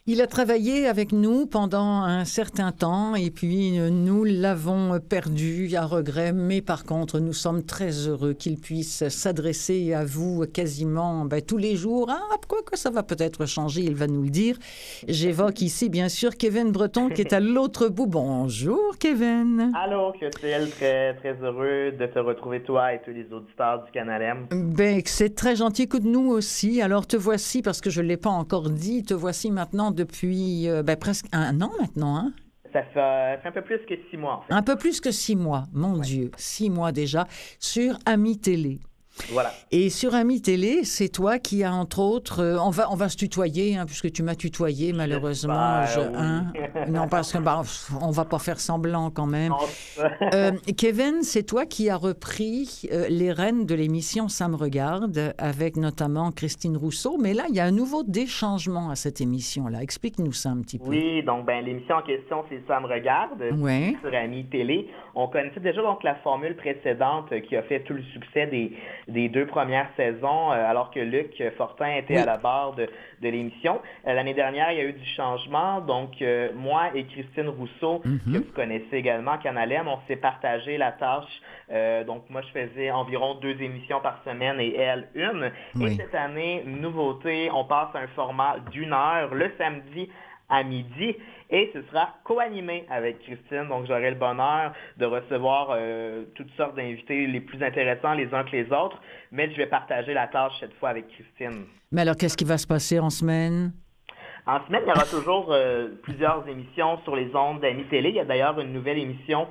Il a travaillé avec nous pendant un certain temps et puis nous l'avons perdu à regret. Mais par contre, nous sommes très heureux qu'il puisse s'adresser à vous quasiment tous les jours. Ah, quoi que ça va peut-être changer, il va nous le dire. J'évoque ici, bien sûr, Kevin Breton qui est à l'autre bout. Bonjour, Kevin. Allô, Clotilde, très, très heureux de te retrouver, toi et tous les auditeurs du Canal M. C'est très gentil. Écoute, nous aussi. Alors, te voici, parce que je ne l'ai pas encore dit, te voici maintenant depuis presque un an maintenant, hein? Ça fait un peu plus que 6 mois, en fait. Un peu plus que 6 mois, mon Dieu, 6 mois déjà, sur Ami Télé. Voilà. Et sur Ami Télé, c'est toi qui as, entre autres, on va se tutoyer, hein, puisque tu m'as tutoyé, malheureusement. Oui. Non, parce que on va pas faire semblant quand même. Non. Kevin, c'est toi qui as repris les rênes de l'émission Ça me regarde, avec notamment Christine Rousseau. Mais là, il y a un nouveau déchangement à cette émission-là. Explique-nous ça un petit peu. Oui, donc l'émission en question, c'est Ça me regarde, Ouais. sur Ami Télé. On connaissait déjà donc la formule précédente qui a fait tout le succès des 2 premières saisons, alors que Luc Fortin était à la barre de l'émission. L'année dernière, il y a eu du changement. Donc, moi et Christine Rousseau, que vous connaissez également, Canal M, on s'est partagé la tâche. Donc, moi, je faisais environ 2 émissions par semaine et elle, une. Oui. Et cette année, nouveauté, on passe à un format d'1 heure le samedi à midi et ce sera co-animé avec Christine. Donc, j'aurai le bonheur de recevoir toutes sortes d'invités les plus intéressants les uns que les autres, mais je vais partager la tâche cette fois avec Christine. Mais alors, qu'est-ce qui va se passer en semaine? En semaine, il y aura toujours plusieurs émissions sur les ondes d'Ami Télé. Il y a d'ailleurs une nouvelle émission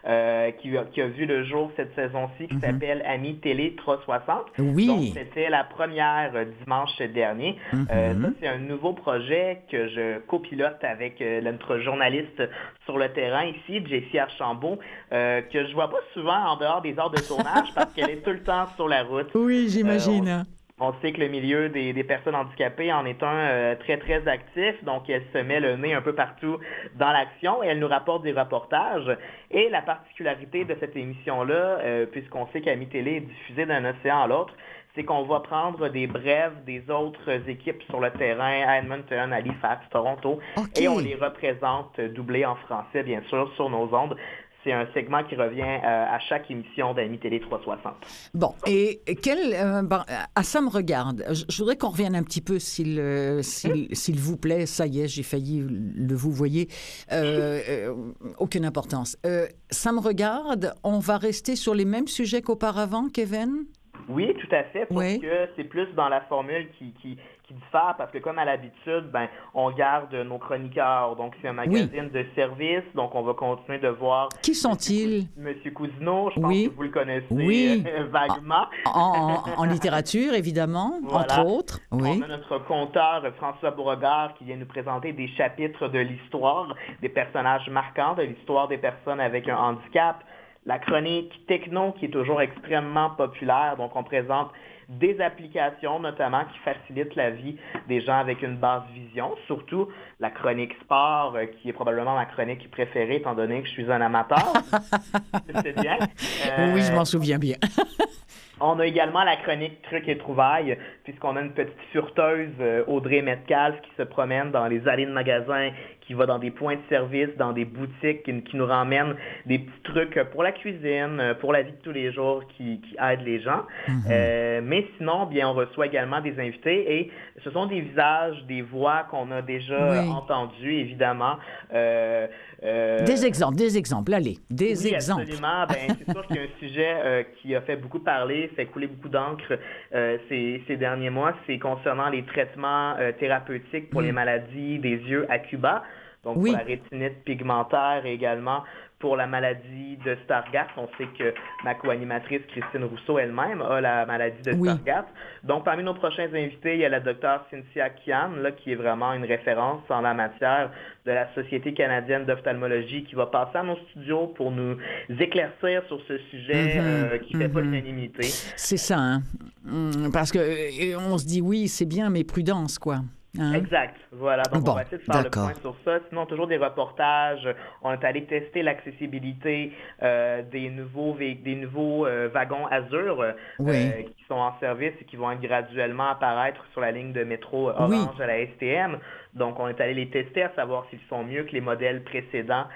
qui a vu le jour cette saison-ci qui s'appelle Ami Télé 360. Oui. Donc, c'était la première dimanche dernier. Ça, c'est un nouveau projet que je copilote avec notre journaliste sur le terrain ici, Jessie Archambault, que je vois pas souvent en dehors des heures de tournage parce qu'elle est tout le temps sur la route. Oui, j'imagine. On sait que le milieu des personnes handicapées en est un très, très actif. Donc, elle se met le nez un peu partout dans l'action et elle nous rapporte des reportages. Et la particularité de cette émission-là, puisqu'on sait qu'Ami Télé est diffusée d'un océan à l'autre, c'est qu'on va prendre des brèves des autres équipes sur le terrain, à Edmonton, à Halifax, Toronto, et on les représente doublés en français, bien sûr, sur nos ondes. C'est un segment qui revient à chaque émission d'Ami Télé 360. Bon, et à ça me regarde. Je voudrais qu'on revienne un petit peu, s'il vous plaît. Ça y est, j'ai failli le vous voyez. Aucune importance. Ça me regarde. On va rester sur les mêmes sujets qu'auparavant, Kevin? Oui, tout à fait, sauf que c'est plus dans la formule qui diffère, parce que comme à l'habitude, on garde nos chroniqueurs. Donc, c'est un magazine de service, donc on va continuer de voir... Qui sont-ils? Monsieur Cousineau, je pense que vous le connaissez vaguement. En littérature, évidemment, entre autres. Oui. On a notre conteur François Beauregard qui vient nous présenter des chapitres de l'histoire, des personnages marquants de l'histoire des personnes avec un handicap. La chronique techno qui est toujours extrêmement populaire, donc on présente des applications notamment qui facilitent la vie des gens avec une basse vision, surtout la chronique sport qui est probablement ma chronique préférée étant donné que je suis un amateur. C'est bien. Oui, je m'en souviens bien. On a également la chronique Trucs et trouvailles, puisqu'on a une petite furteuse, Audrey Metcalfe, qui se promène dans les allées de magasins, qui va dans des points de service, dans des boutiques, qui nous ramène des petits trucs pour la cuisine, pour la vie de tous les jours, qui aident les gens. Mais sinon, bien, on reçoit également des invités et ce sont des visages, des voix qu'on a déjà entendues, évidemment. Des exemples, allez, des exemples. Absolument. C'est sûr qu'il y a un sujet qui a fait beaucoup parler, fait couler beaucoup d'encre ces derniers mois, c'est concernant les traitements thérapeutiques pour les maladies des yeux à Cuba, donc pour la rétinite pigmentaire et également pour la maladie de Stargardt. On sait que ma co-animatrice Christine Rousseau elle-même a la maladie de Stargardt. Donc, parmi nos prochains invités, il y a la docteure Cynthia Kian, qui est vraiment une référence en la matière de la Société canadienne d'ophtalmologie, qui va passer à nos studios pour nous éclaircir sur ce sujet qui fait pas l'unanimité. C'est ça, hein? Parce que on se dit oui, c'est bien, mais prudence, quoi. Hein? Exact. Voilà. Donc, on va essayer de faire le point sur ça. Sinon, toujours des reportages. On est allé tester l'accessibilité des nouveaux wagons Azur qui sont en service et qui vont être graduellement apparaître sur la ligne de métro Orange à la STM. Donc, on est allé les tester à savoir s'ils sont mieux que les modèles précédents.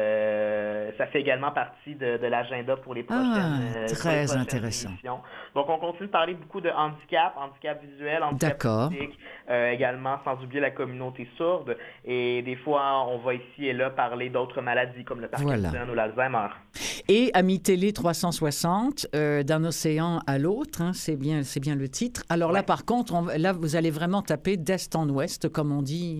Ça fait également partie de l'agenda pour les prochaines, très intéressant. émissions. Donc, on continue de parler beaucoup de handicap visuel, handicap physique, également sans oublier la communauté sourde. Et des fois, on va ici et là parler d'autres maladies comme le Parkinson ou l'Alzheimer. Et Amis Télé 360, d'un océan à l'autre, hein, c'est bien le titre. Alors là, par contre, là, vous allez vraiment taper d'est en ouest, comme on dit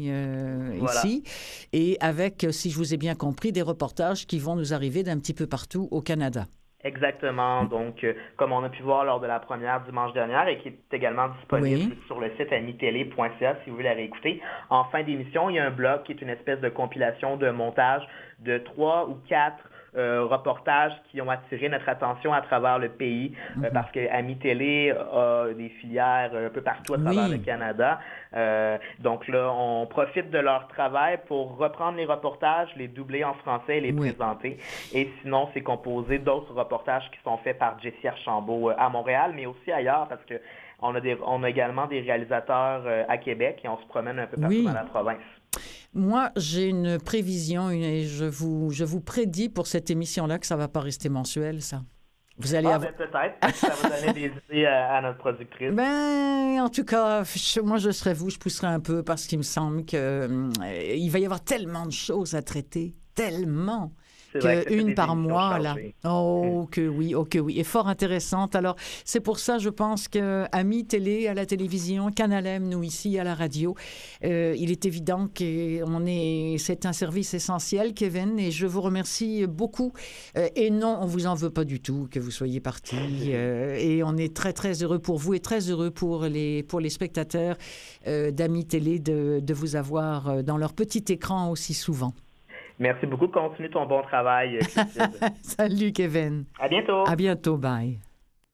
ici, et avec, si je vous ai bien compris, des reportages qui vont nous arriver d'un petit peu partout au Canada. Exactement. Donc, comme on a pu voir lors de la première dimanche dernière et qui est également disponible sur le site amitélé.ca si vous voulez la réécouter, en fin d'émission, il y a un blog qui est une espèce de compilation de montage de 3 ou 4 reportages qui ont attiré notre attention à travers le pays parce que Amis Télé a des filières un peu partout à travers le Canada. Donc là, on profite de leur travail pour reprendre les reportages, les doubler en français et les présenter. Et sinon, c'est composé d'autres reportages qui sont faits par Jessie Archambault à Montréal, mais aussi ailleurs parce que on a également des réalisateurs à Québec et on se promène un peu partout dans la province. Moi, j'ai une prévision et je vous prédis pour cette émission-là que ça ne va pas rester mensuel, ça. Vous allez peut-être. Ça va donner des idées à notre productrice. En tout cas, moi, je serais vous, je pousserais un peu parce qu'il me semble qu'il va y avoir tellement de choses à traiter. Tellement. Une par mois, là. Que oui. Et fort intéressante. Alors, c'est pour ça, je pense que Amis Télé à la télévision, Canal M, nous ici à la radio, il est évident que c'est un service essentiel, Kevin, et je vous remercie beaucoup. Et non, on vous en veut pas du tout que vous soyez parti. Et on est très, très heureux pour vous et très heureux pour les spectateurs d'Amis Télé de vous avoir dans leur petit écran aussi souvent. Merci beaucoup. Continue ton bon travail, Clotilde. Salut, Kevin. À bientôt. À bientôt. Bye.